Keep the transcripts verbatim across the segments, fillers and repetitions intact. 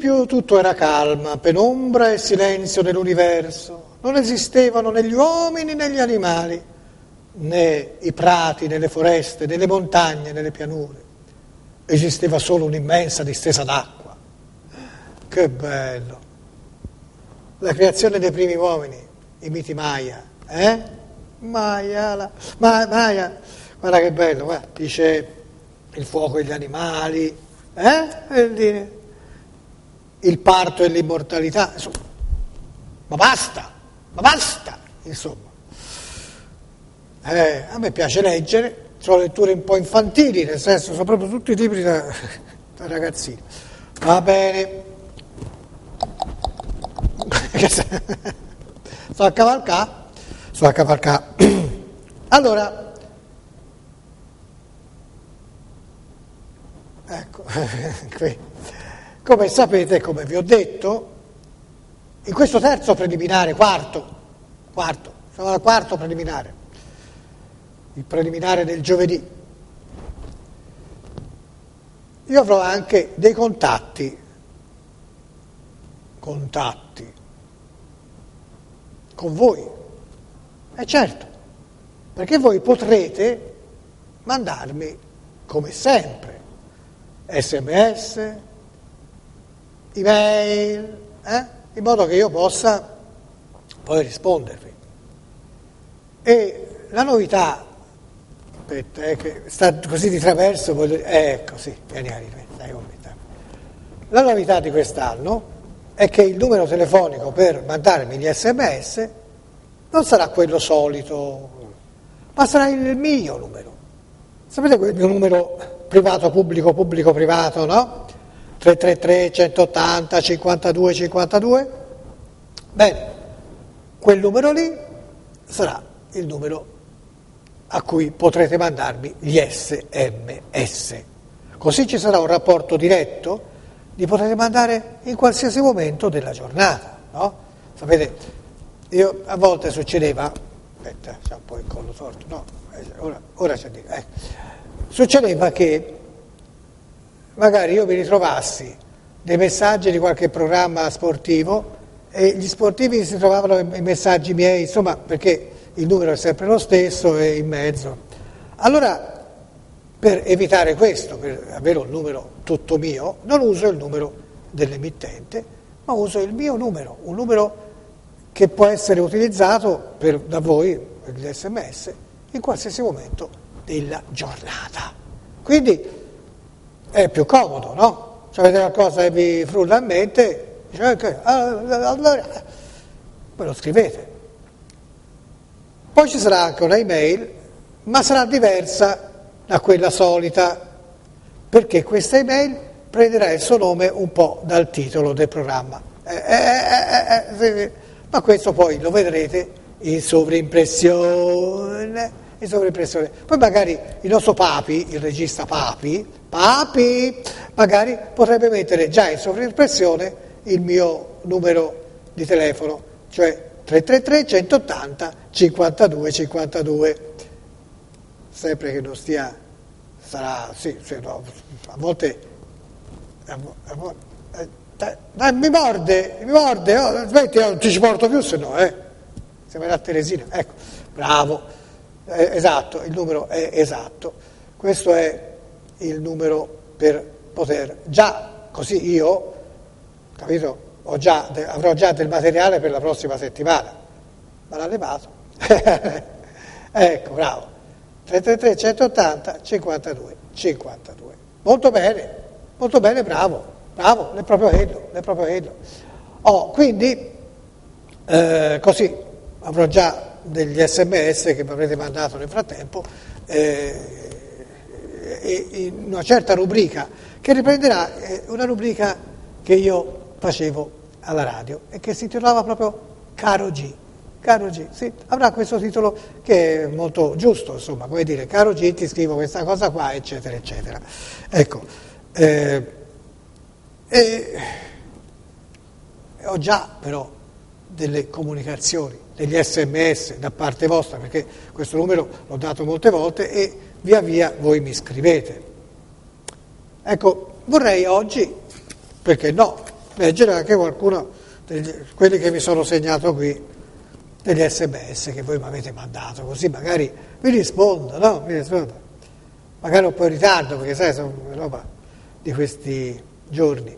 principio tutto era calma, penombra e silenzio nell'universo. Non esistevano né gli uomini né gli animali, né i prati, né le foreste, né le montagne, né le pianure. Esisteva solo un'immensa distesa d'acqua. Che bello! La creazione dei primi uomini, i miti Maya, eh? Maya, la... Ma, Maya, guarda che bello, guarda, dice il fuoco e gli animali, eh? E dire, il parto e l'immortalità, insomma. Ma basta, ma basta, insomma. Eh, a me piace leggere, sono letture un po' infantili, nel senso, sono proprio tutti i libri da, da ragazzini. Va bene. Sto a cavalcare? Sto a cavalcare. Allora, ecco, qui, come sapete, come vi ho detto, in questo terzo preliminare, quarto, quarto, siamo al quarto preliminare, il preliminare del giovedì, io avrò anche dei contatti, contatti, con voi, e certo, perché voi potrete mandarmi, come sempre, sms, email, eh? in modo che io possa poi rispondervi. E la novità, aspetta, eh, che sta così di traverso, voglio, eh, ecco, sì, vieni a dai con me. La novità di quest'anno è che il numero telefonico per mandarmi gli sms non sarà quello solito, ma sarà il mio numero. Sapete quel mio numero privato, pubblico, pubblico, privato, no? tre tre tre, centottanta, cinquantadue, cinquantadue? Bene, quel numero lì sarà il numero a cui potrete mandarmi gli sms. Così ci sarà un rapporto diretto, li potrete mandare in qualsiasi momento della giornata, no? Sapete, io a volte succedeva, aspetta, c'è un po' il collo torto, no, ora, ora c'è di, eh. Succedeva che magari io mi ritrovassi dei messaggi di qualche programma sportivo e gli sportivi si trovavano i messaggi miei, insomma, perché il numero è sempre lo stesso e in mezzo. Allora, per evitare questo, per avere un numero tutto mio, non uso il numero dell'emittente, ma uso il mio numero, un numero che può essere utilizzato per, da voi, per gli sms, in qualsiasi momento della giornata. Quindi è più comodo, no? Se avete qualcosa che vi frulla in mente, dice, okay, allora, poi lo scrivete. Poi ci sarà anche una email, ma sarà diversa da quella solita, perché questa email prenderà il suo nome un po' dal titolo del programma. Eh, eh, eh, eh, ma questo poi lo vedrete in sovrimpressione, in sovrimpressione. Poi magari il nostro Papi, il regista Papi, Papi, magari potrebbe mettere già in sovrimpressione il mio numero di telefono, cioè tre tre tre, centottanta, cinquantadue, cinquantadue. Sempre che non stia, sarà, sì, sì no, a volte, a, a, a, dai, dai, mi morde, mi morde, oh, smetti, non ti ci porto più, se no, eh, sembra la Teresina, ecco, bravo, eh, esatto, il numero è esatto, questo è il numero per poter, già così io, capito, ho già, avrò già del materiale per la prossima settimana, ma l'ha levato, ecco, bravo. tre tre tre, centottanta, cinquantadue, cinquantadue. Molto bene, molto bene, bravo, bravo, è proprio quello, è proprio quello. Oh, quindi, eh, così, avrò già degli sms che mi avrete mandato nel frattempo, eh, e in una certa rubrica, che riprenderà eh, una rubrica che io facevo alla radio e che si intitolava proprio Caro G. Caro G, sì, avrà questo titolo che è molto giusto, insomma, come dire, caro G, ti scrivo questa cosa qua, eccetera, eccetera. Ecco, eh, eh, ho già però delle comunicazioni, degli sms da parte vostra, perché questo numero l'ho dato molte volte e via via voi mi scrivete. Ecco, vorrei oggi, perché no, leggere anche qualcuno, degli, quelli che mi sono segnato qui, degli sms che voi mi avete mandato, così magari vi rispondo, no? Vi rispondo. Magari un po' in ritardo, perché sai, sono roba di questi giorni.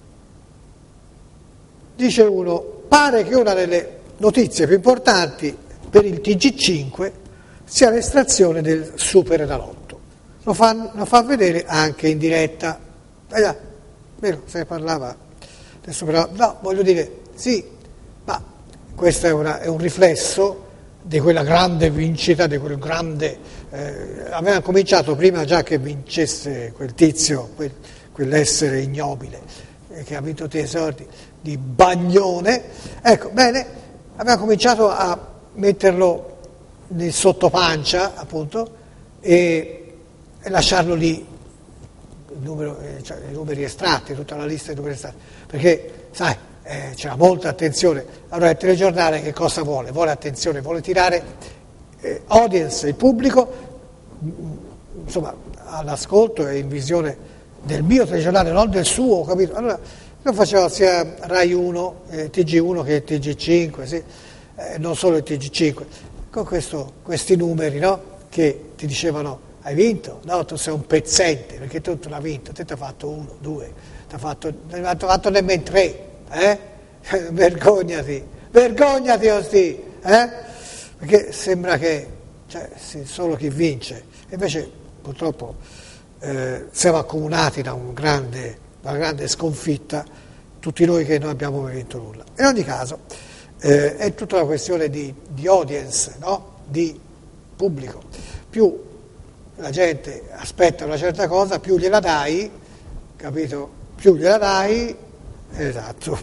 Dice uno, pare che una delle notizie più importanti per il T G cinque sia l'estrazione del superenalotto. Lo fa, lo fa vedere anche in diretta. Eh, vero, se ne parlava del superenalotto. No, voglio dire, sì, ma questo è, una, è un riflesso di quella grande vincita, di quel grande... Eh, aveva cominciato prima già che vincesse quel tizio, quel, quell'essere ignobile, eh, che ha vinto tre esordi, di Bagnone. Ecco, bene, aveva cominciato a metterlo nel sottopancia, appunto, e, e lasciarlo lì, il numero, eh, cioè, i numeri estratti, tutta la lista dei numeri estratti, perché, sai, eh, c'era molta attenzione. Allora il telegiornale che cosa vuole? Vuole attenzione, vuole tirare eh, audience, il pubblico, insomma, all'ascolto e in visione del mio telegiornale, non del suo, capito? Allora, lo faceva sia Rai uno, eh, T G uno che T G cinque, sì, eh, non solo il T G cinque, con questo, questi numeri, no? Che ti dicevano hai vinto? No, tu sei un pezzente, perché tu non hai vinto, te ti ha fatto uno, due, ti ha fatto, non ha fatto nemmeno tre, eh? Vergognati, vergognati osti, eh? Perché sembra che, cioè, solo chi vince, invece purtroppo eh, siamo accomunati da un grande, una grande sconfitta, tutti noi che non abbiamo mai vinto nulla. In ogni caso eh, è tutta una questione di, di audience, no? Di pubblico. Più la gente aspetta una certa cosa, più gliela dai, capito? Più gliela dai, esatto.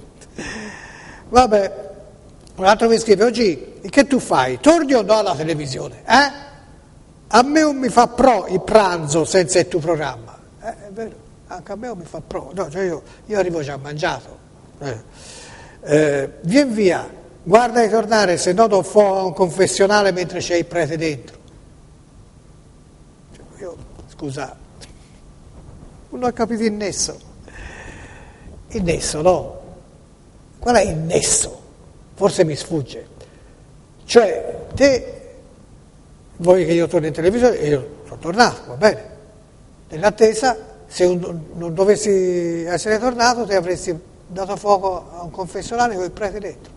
Vabbè, un altro mi scrive, oggi che tu fai? Torni o no alla televisione? Eh? A me non mi fa pro il pranzo senza il tuo programma. Eh, è vero, anche a me non mi fa pro, no, cioè io, io arrivo già mangiato. Eh. Eh, vien via, guarda di tornare, se no do fuoco a un confessionale mentre c'è il prete dentro. Cioè, io, scusa, non ho capito il nesso. Il nesso, no? Qual è il nesso? Forse mi sfugge. Cioè, te vuoi che io torni in televisione? E io sono tornato, va bene. Nell'attesa, se un, non dovessi essere tornato, te avresti dato fuoco a un confessionale con il prete dentro.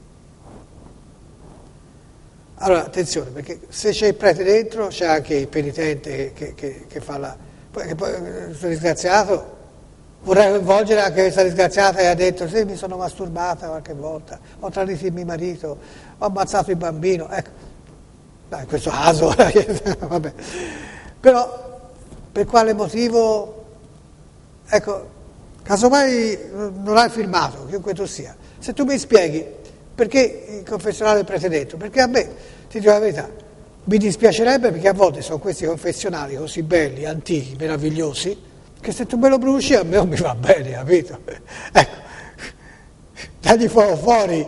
Allora, attenzione, perché se c'è il prete dentro, c'è anche il penitente che, che, che fa la... Poi, che poi sono disgraziato, vorrei coinvolgere anche questa disgraziata che ha detto sì, mi sono masturbata qualche volta, ho tradito il mio marito, ho ammazzato il bambino, ecco, no, in questo caso, vabbè. Però per quale motivo, ecco, casomai non hai filmato, chiunque tu sia, se tu mi spieghi perché il confessionale è prete dentro, perché a me, ti dico la verità, mi dispiacerebbe perché a volte sono questi confessionali così belli, antichi, meravigliosi, che se tu me lo bruci a me non mi va bene, capito? Ecco, dagli fuoco fuori.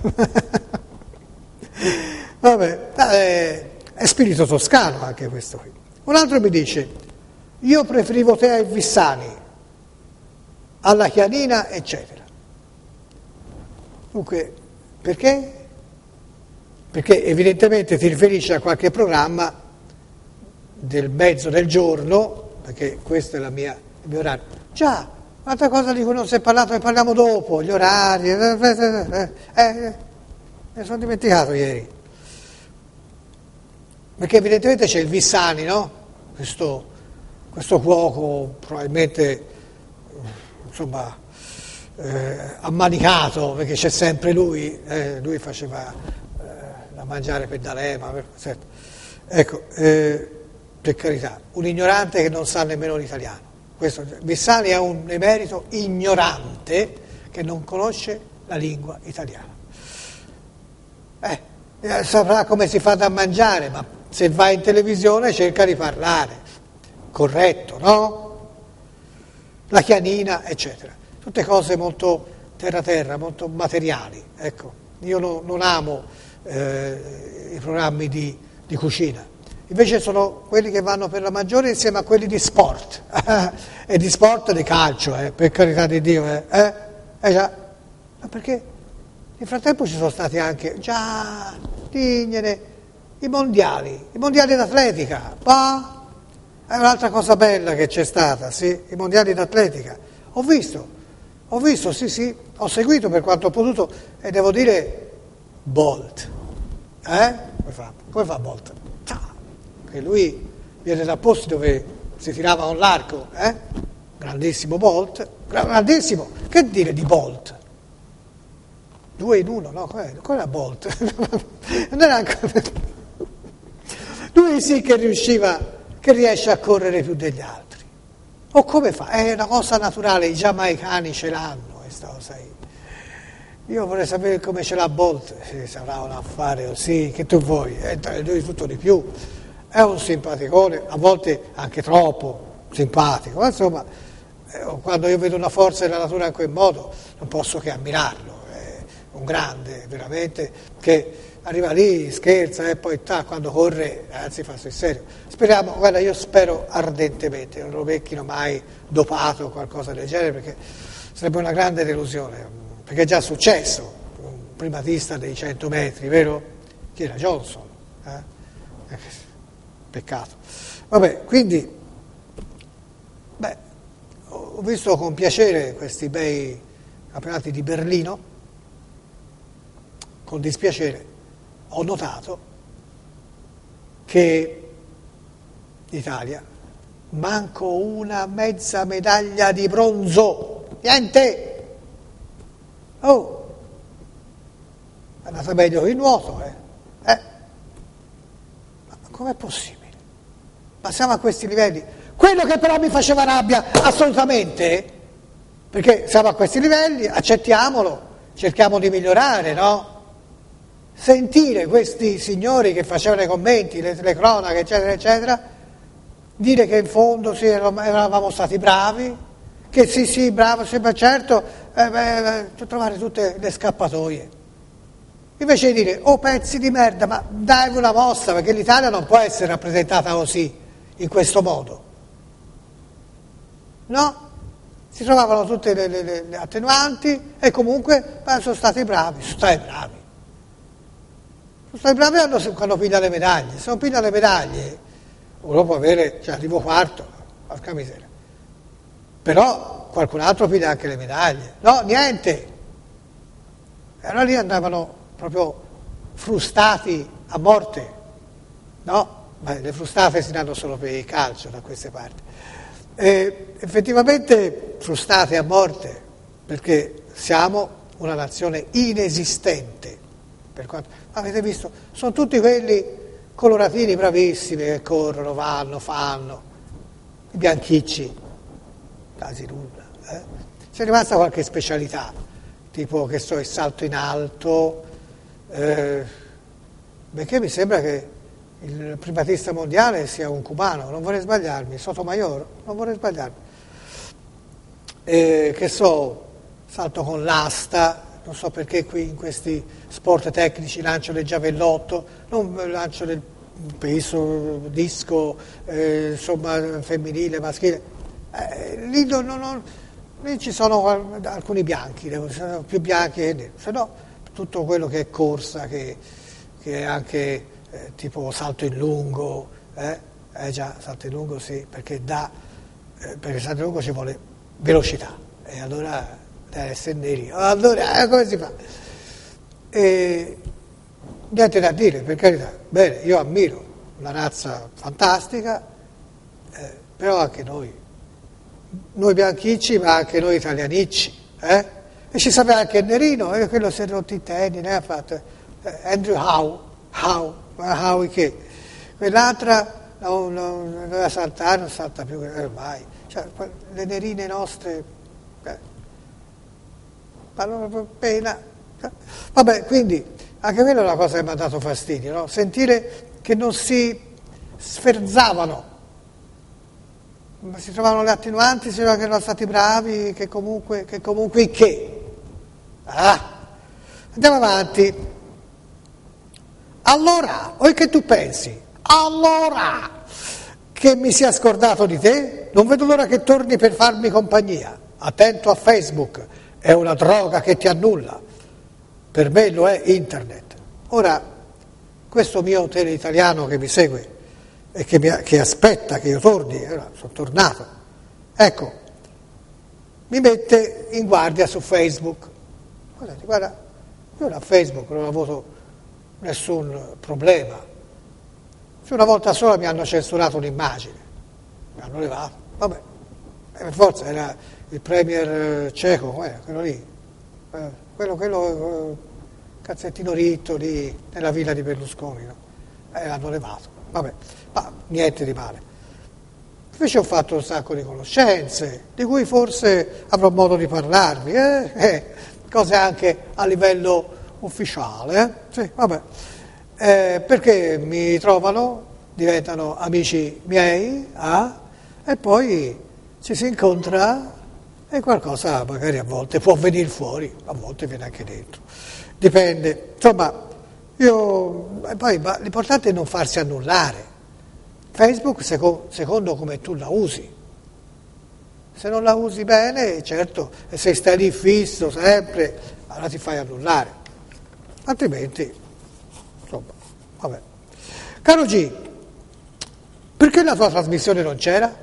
Vabbè, è, è spirito toscano anche questo qui. Un altro mi dice, io preferivo te ai Vissani, alla Chianina, eccetera. Dunque, perché? Perché evidentemente ti riferisci a qualche programma del mezzo del giorno, perché questo è la mia, il mio orario. Già, un'altra cosa di cui non si è parlato, ne parliamo dopo, gli orari, eh, eh, eh, ne sono dimenticato ieri. Perché evidentemente c'è il Vissani, no? Questo, questo cuoco probabilmente, insomma, eh, ammanicato, perché c'è sempre lui, eh, lui faceva eh, da mangiare per D'Alema, certo. Ecco, eh, per carità, un ignorante che non sa nemmeno l'italiano. Questo, Vissani è un emerito ignorante che non conosce la lingua italiana. Eh, saprà come si fa da mangiare, ma se va in televisione cerca di parlare, corretto, no? La Chianina, eccetera. Tutte cose molto terra-terra, molto materiali. Ecco, io no, non amo eh, i programmi di, di cucina. Invece sono quelli che vanno per la maggiore insieme a quelli di sport, e di sport di calcio, eh, per carità di Dio, eh, eh, Eh già, ma perché nel frattempo ci sono stati anche, già, dignene, i mondiali, i mondiali d'atletica, ma è un'altra cosa bella che c'è stata, sì, i mondiali d'atletica. Ho visto, ho visto, sì, sì, ho seguito per quanto ho potuto e devo dire, Bolt, eh? Come fa, come fa Bolt? Che lui viene da posti dove si tirava con l'arco, eh? Grandissimo Bolt, grandissimo, che dire di Bolt? Due in uno, no? Qual era Bolt? Non era ancora... Lui sì che riusciva, che riesce a correre più degli altri. O come fa? È una cosa naturale, i giamaicani ce l'hanno, questa cosa. Io vorrei sapere come ce l'ha Bolt, se sarà un affare, sì, che tu vuoi, è lui tutto di più. È un simpaticone, a volte anche troppo simpatico, ma insomma, eh, quando io vedo una forza della natura in quel modo, non posso che ammirarlo. È un grande, veramente, che arriva lì, scherza e poi ta, quando corre, anzi fa sul serio. Speriamo, guarda, io spero ardentemente, non lo becchino mai dopato o qualcosa del genere, perché sarebbe una grande delusione, perché è già successo, un primatista dei cento metri, vero? Chi era? Johnson, eh? Peccato. Vabbè, quindi, beh, ho visto con piacere questi bei campionati di Berlino, con dispiacere ho notato che l'Italia manco una mezza medaglia di bronzo, niente! Oh, è andata meglio il nuoto, eh? eh? Ma com'è possibile? Ma siamo a questi livelli. Quello che però mi faceva rabbia assolutamente, perché siamo a questi livelli, accettiamolo, cerchiamo di migliorare, no? Sentire questi signori che facevano i commenti, le, le cronache, eccetera, eccetera, dire che in fondo sì, eravamo stati bravi, che sì, sì, bravo, sì, ma certo, eh, beh, trovare tutte le scappatoie. Invece di dire, oh pezzi di merda, ma dai una mossa, perché l'Italia non può essere rappresentata così, in questo modo. No? Si trovavano tutte le, le, le attenuanti e comunque beh, sono stati bravi, sono stati bravi. Sono stati bravi quando, quando piglia le medaglie. Se non piglia le medaglie, uno può avere, cioè arrivo quarto, porca miseria. Però qualcun altro piglia anche le medaglie. No, niente. E allora lì andavano proprio frustati a morte, no? Ma le frustate si danno solo per il calcio da queste parti. E effettivamente frustate a morte, perché siamo una nazione inesistente. Per quanto, avete visto? Sono tutti quelli coloratini bravissimi che corrono, vanno, fanno, i bianchicci, quasi nulla. Eh? C'è rimasta qualche specialità, tipo che so, il salto in alto, eh, perché mi sembra che il primatista mondiale sia un cubano, non vorrei sbagliarmi, Sotomayor, non vorrei sbagliarmi. Eh, che so, salto con l'asta, non so perché qui in questi sport tecnici lancio del giavellotto, non lancio del peso, disco, eh, insomma, femminile, maschile. Eh, lì, non, non, lì ci sono alcuni bianchi, sono più bianchi che neri, se no tutto quello che è corsa, che, che è anche eh, tipo salto in lungo, eh? eh già, salto in lungo sì, perché da, eh, perché salto in lungo ci vuole velocità, e allora deve essere neri, allora eh, come si fa? E, niente da dire, per carità, bene, io ammiro una razza fantastica, eh, però anche noi, noi bianchicci, ma anche noi italianicci, eh? E ci sapeva anche il nerino, e quello si è rotto i tenni, ne ha fatto eh, Andrew Howe, Howe, Howe che quell'altra non, non, non doveva saltare, non salta più ormai, cioè, le nerine nostre, eh, fanno proprio pena. Vabbè, quindi anche quella è una cosa che mi ha dato fastidio, no? Sentire che non si sferzavano, si trovavano le attenuanti, si diceva che erano stati bravi, che comunque che. Comunque, che? Ah. Andiamo avanti. Allora, oi che tu pensi? Allora, che mi sia scordato di te? Non vedo l'ora che torni per farmi compagnia. Attento a Facebook è una droga che ti annulla, per me lo è internet. Ora, questo mio tele italiano che mi segue e che, mi, che aspetta che io torni, ora sono tornato, ecco, mi mette in guardia su Facebook. Guardate, guarda, io da Facebook non ho avuto nessun problema. Se una volta sola mi hanno censurato un'immagine, mi hanno levato, vabbè, e per forza era il premier ceco, eh, quello lì, eh, quello, quello eh, cazzettino ritto lì nella villa di Berlusconi, no? E l'hanno levato, vabbè, ma niente di male. Invece ho fatto un sacco di conoscenze, di cui forse avrò modo di parlarvi, eh? Eh, cose anche a livello ufficiale, eh? Sì, vabbè. Eh, perché mi trovano, diventano amici miei, ah, e poi ci si incontra e qualcosa magari a volte può venire fuori, a volte viene anche dentro, dipende. Insomma, io, e poi ma l'importante è non farsi annullare. Facebook secondo, secondo come tu la usi. Se non la usi bene, certo, e se stai lì fisso sempre, allora ti fai annullare. Altrimenti, insomma, vabbè. Caro G, perché la tua trasmissione non c'era?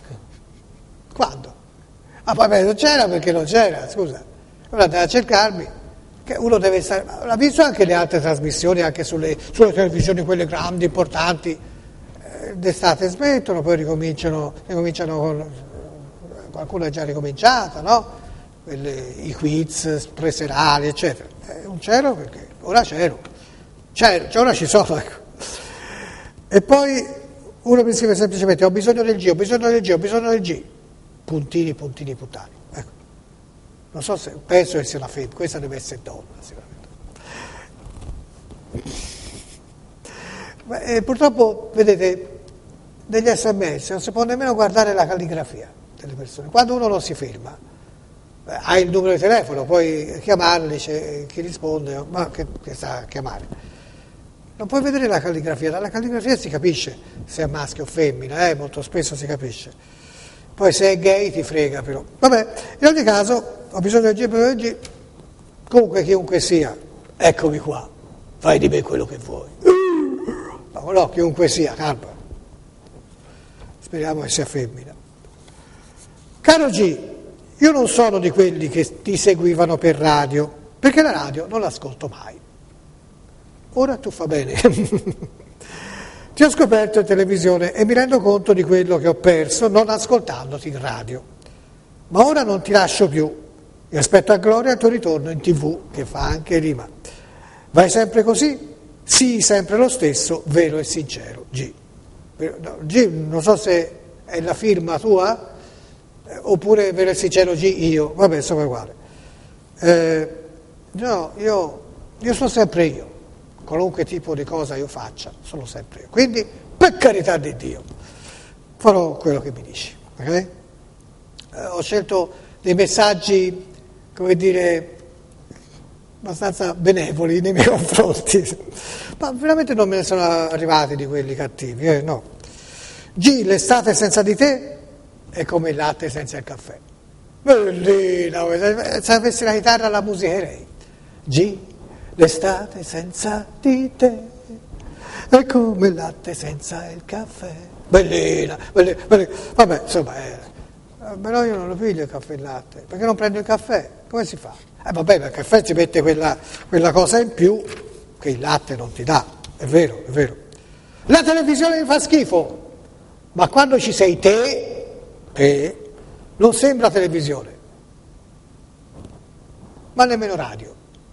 Quando? Ah, vabbè, non c'era perché non c'era, scusa. Allora andai a cercarmi, che uno deve stare... L'ha visto anche le altre trasmissioni, anche sulle, sulle televisioni, quelle grandi, importanti, eh, d'estate smettono, poi ricominciano, ricominciano con... Qualcuno è già ricominciata, no? Quelle, i quiz preserali, eccetera. Eh, non c'ero perché ora c'ero. C'ero, cioè ora ci sono, ecco. E poi uno mi scrive semplicemente ho bisogno del G, ho bisogno del G, ho bisogno del G. Puntini, puntini, puntani. Ecco. Non so se, penso che sia una femmina, questa deve essere donna, sicuramente. Ma, eh, purtroppo, vedete, negli sms non si può nemmeno guardare la calligrafia delle persone. Quando uno non si firma, eh, hai il numero di telefono, puoi chiamarli, c'è chi risponde, ma che, che sta a chiamare. Non puoi vedere la calligrafia, dalla calligrafia si capisce se è maschio o femmina, eh, molto spesso si capisce. Poi se è gay ti frega però. Vabbè, in ogni caso, ho bisogno del G per G, comunque chiunque sia, eccomi qua, fai di me quello che vuoi. No, no, chiunque sia, calma. Speriamo che sia femmina. Caro G, io non sono di quelli che ti seguivano per radio, perché la radio non l'ascolto mai. Ora tu fa bene. Ti ho scoperto in televisione e mi rendo conto di quello che ho perso non ascoltandoti in radio. Ma ora non ti lascio più e aspetto a gloria il tuo ritorno in tivù, che fa anche rima. Vai sempre così? Sii sempre lo stesso, vero e sincero. G. No, G, non so se è la firma tua, eh, oppure vero e sincero G io. Vabbè, insomma è uguale. Eh, no, io, io sono sempre io. Qualunque tipo di cosa io faccia, sono sempre io. Quindi, per carità di Dio, farò quello che mi dici. Okay? Eh, ho scelto dei messaggi, come dire, abbastanza benevoli nei miei confronti, ma veramente non me ne sono arrivati di quelli cattivi, eh, no. G, l'estate senza di te è come il latte senza il caffè. Bellina, se avessi la chitarra la musicherei. G, l'estate senza di te è come il latte senza il caffè. Bellina, bellina, bellina. Vabbè, insomma, eh, però io non lo piglio il caffè e il latte, perché non prendo il caffè? Come si fa? Eh vabbè, ma il caffè ci mette quella, quella cosa in più che il latte non ti dà, è vero, è vero. La televisione mi fa schifo, ma quando ci sei te, te non sembra televisione, ma nemmeno radio.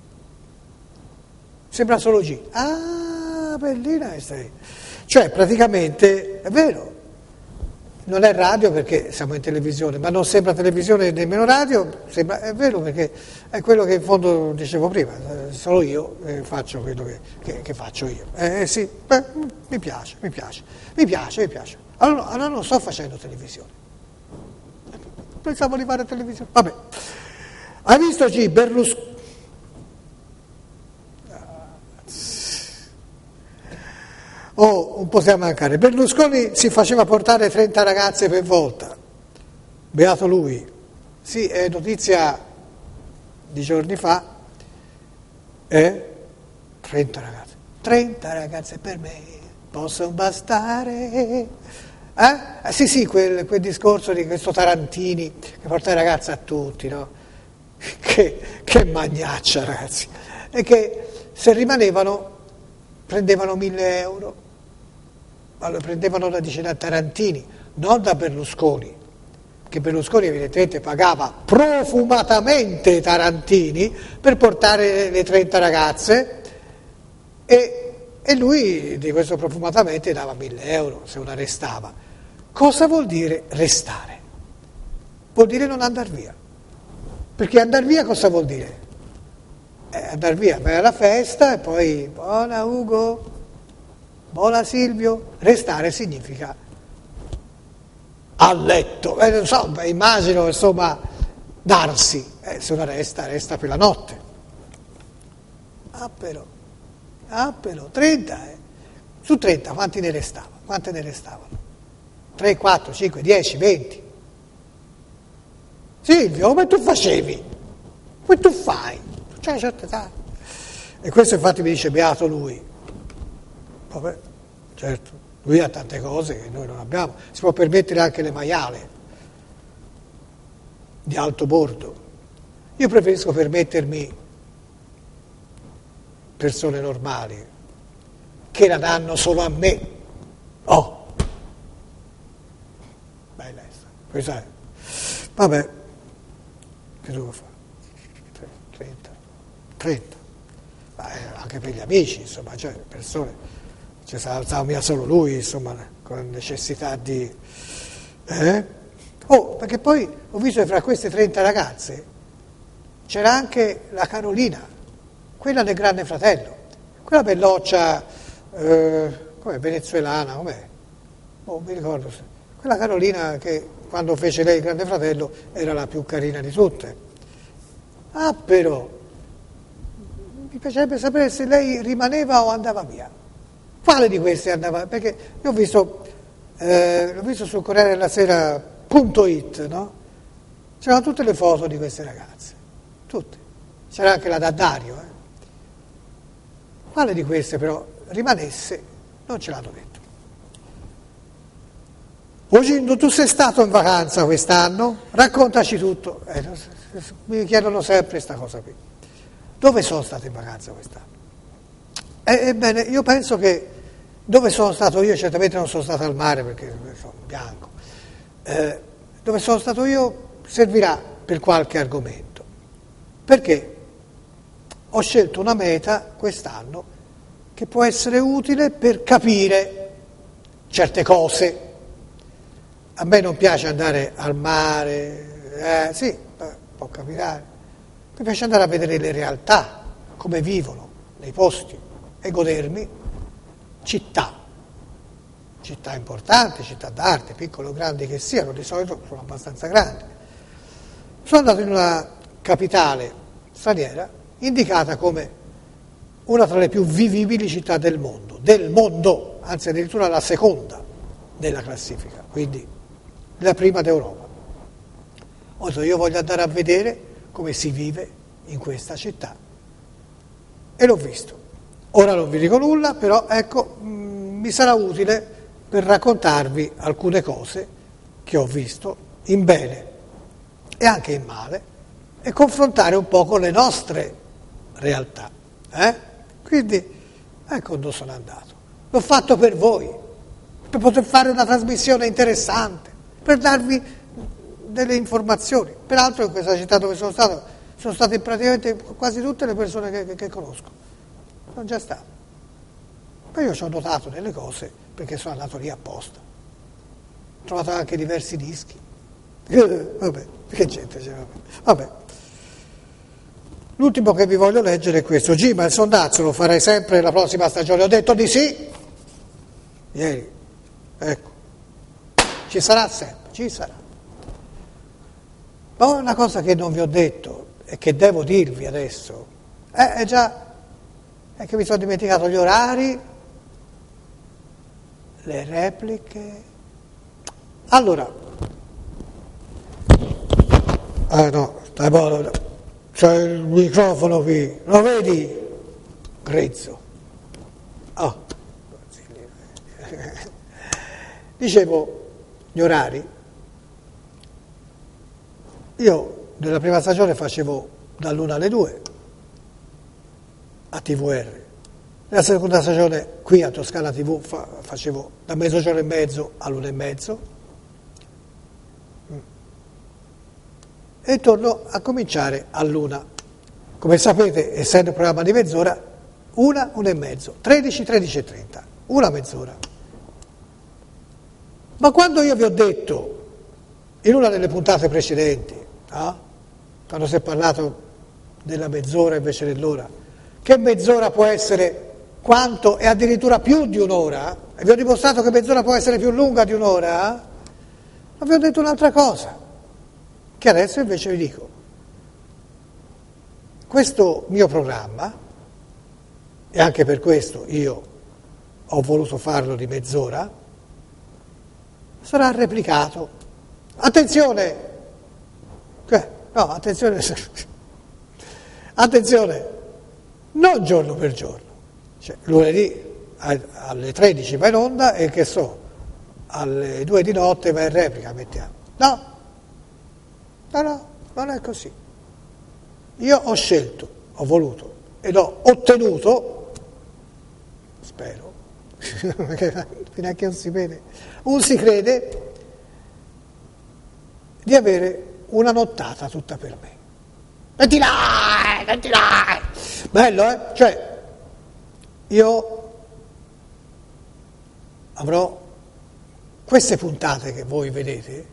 Sembra solo G. Ah, bellina che sei. Cioè, praticamente, è vero, non è radio perché siamo in televisione, ma non sembra televisione nemmeno radio, sembra, è vero perché è quello che in fondo dicevo prima, solo io eh, faccio quello che, che, che faccio io. Eh sì, beh, mi piace, mi piace, mi piace, mi piace. Allora, allora non sto facendo televisione. Pensavo di fare televisione. Vabbè. Hai visto G, Berlusconi? Oh, non possiamo mancare. Berlusconi si faceva portare trenta ragazze per volta. Beato lui. Sì, è notizia di giorni fa, eh, trenta ragazze, trenta ragazze per me possono bastare. Eh? Eh, sì, sì, quel, quel discorso di questo Tarantini che porta le ragazze a tutti, no? Che, che magnaccia, ragazzi. E che se rimanevano prendevano mille euro. Allora, prendevano da, dice, da Tarantini, non da Berlusconi, che Berlusconi evidentemente pagava profumatamente Tarantini per portare le trenta ragazze e, e lui di questo profumatamente dava mille euro se una restava. Cosa vuol dire restare? Vuol dire non andare via. Perché andare via cosa vuol dire? Eh, andare via, vai alla festa e poi buona Ugo, buona Silvio. Restare significa a letto, eh, non so, beh, immagino insomma darsi, eh, se una resta, resta per la notte. Ah però, ah però, trenta, eh. Su trenta quanti ne restavano? Quante ne restavano? tre, quattro, cinque, dieci, venti. Silvio, come tu facevi? Come tu fai? C'è una certa età. E questo infatti mi dice beato lui. Vabbè, certo, lui ha tante cose che noi non abbiamo. Si può permettere anche le maiale di alto bordo. Io preferisco permettermi persone normali che la danno solo a me. Oh! Bella questa è. Vabbè, che devo fare? trenta. trenta. Ma anche per gli amici, insomma, cioè persone, cioè stava via solo lui, insomma, con necessità di... Eh? Oh, perché poi ho visto che fra queste trenta ragazze c'era anche la Carolina, quella del Grande Fratello, quella belloccia, eh, com'è, venezuelana, com'è? Oh, mi ricordo, quella Carolina che quando fece lei il Grande Fratello era la più carina di tutte. Ah, però, mi piacerebbe sapere se lei rimaneva o andava via. Quale di queste andava? Perché io ho visto, eh, l'ho visto sul Corriere della Sera punto it, no? C'erano tutte le foto di queste ragazze, tutte. C'era anche la da Dario. Eh. Quale di queste però rimanesse? Non ce l'hanno detto. Ogindo, tu sei stato in vacanza quest'anno? Raccontaci tutto. Eh, mi chiedono sempre questa cosa qui. Dove sono stato in vacanza quest'anno? Eh, ebbene, io penso che dove sono stato io, certamente non sono stato al mare perché sono bianco, eh, dove sono stato io servirà per qualche argomento. Perché ho scelto una meta quest'anno che può essere utile per capire certe cose. A me non piace andare al mare, eh, sì, può capitare. Mi piace andare a vedere le realtà, come vivono nei posti e godermi città, città importanti, città d'arte, piccole o grandi che siano, di solito sono abbastanza grandi. Sono andato in una capitale straniera indicata come una tra le più vivibili città del mondo, del mondo, anzi addirittura la seconda della classifica, quindi la prima d'Europa. Ho detto io voglio andare a vedere come si vive in questa città e l'ho visto. Ora non vi dico nulla, però ecco, mh, mi sarà utile per raccontarvi alcune cose che ho visto in bene e anche in male e confrontare un po' con le nostre realtà. Eh? Quindi ecco dove sono andato. L'ho fatto per voi, per poter fare una trasmissione interessante, per darvi delle informazioni. Peraltro in questa città dove sono stato sono state praticamente quasi tutte le persone che, che, che conosco. Sono già stato. Poi io ci ho notato delle cose perché sono andato lì apposta. Ho trovato anche diversi dischi. Vabbè, che gente c'era. Vabbè. L'ultimo che vi voglio leggere è questo. G, ma il sondazzo lo farei sempre la prossima stagione. Ho detto di sì. Ieri. Ecco. Ci sarà sempre, ci sarà. Ma una cosa che non vi ho detto e che devo dirvi adesso è, è già è che mi sono dimenticato gli orari, le repliche. Allora, ah no, c'è il microfono qui, lo vedi? Grezzo. Oh. Dicevo, gli orari, io nella prima stagione facevo dall'una alle due a T V R, nella seconda stagione qui a Toscana T V fa, facevo da mezzogiorno e mezzo all'una e mezzo e torno a cominciare all'una. Come sapete, essendo un programma di mezz'ora, una, una e mezzo, tredici, tredici e trenta, una mezz'ora. Ma quando io vi ho detto, in una delle puntate precedenti, eh, quando si è parlato della mezz'ora invece dell'ora, che mezz'ora può essere quanto e addirittura più di un'ora, e vi ho dimostrato che mezz'ora può essere più lunga di un'ora, ma vi ho detto un'altra cosa, che adesso invece vi dico. Questo mio programma, e anche per questo io ho voluto farlo di mezz'ora, sarà replicato. Attenzione! Eh, no, attenzione, attenzione, non giorno per giorno. Cioè, lunedì alle tredici va in onda e che so, alle due di notte va in replica, mettiamo. No, no, no, non è così. Io ho scelto, ho voluto ed ho ottenuto, spero, fino a che non si vede, un si crede, di avere una nottata tutta per me. Non ti dai, non ti dai! Bello, eh? Cioè, io avrò queste puntate che voi vedete,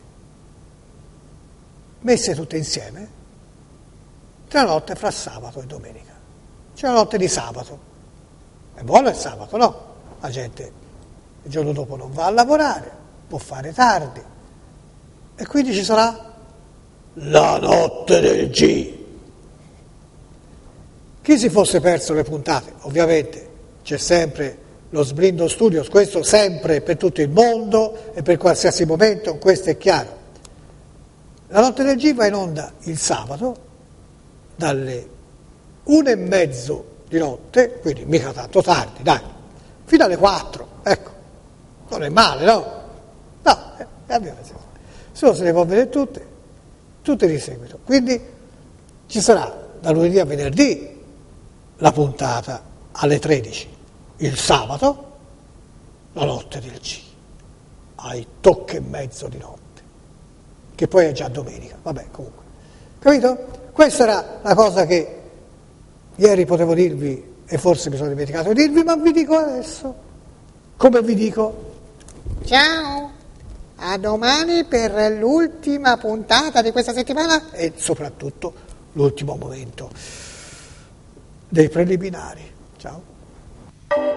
messe tutte insieme, tra notte fra sabato e domenica. C'è la notte di sabato. È buono il sabato, no? La gente il giorno dopo non va a lavorare, può fare tardi. E quindi ci sarà la notte del G. Chi si fosse perso le puntate, ovviamente c'è sempre lo Sblindo Studios, questo sempre per tutto il mondo e per qualsiasi momento, questo è chiaro. La notte del G va in onda il sabato dalle una e mezzo di notte, quindi mica tanto tardi, dai, fino alle quattro, ecco, non è male, no? No, eh, abbiamo senso. Solo se le può vedere tutte, tutte di seguito. Quindi ci sarà da lunedì a venerdì la puntata alle tredici, il sabato la notte del G, ai tocche e mezzo di notte, che poi è già domenica, vabbè comunque. Capito? Questa era la cosa che ieri potevo dirvi e forse mi sono dimenticato di dirvi, ma vi dico adesso. Come vi dico? Ciao! A domani per l'ultima puntata di questa settimana e soprattutto l'ultimo momento dei preliminari. Ciao.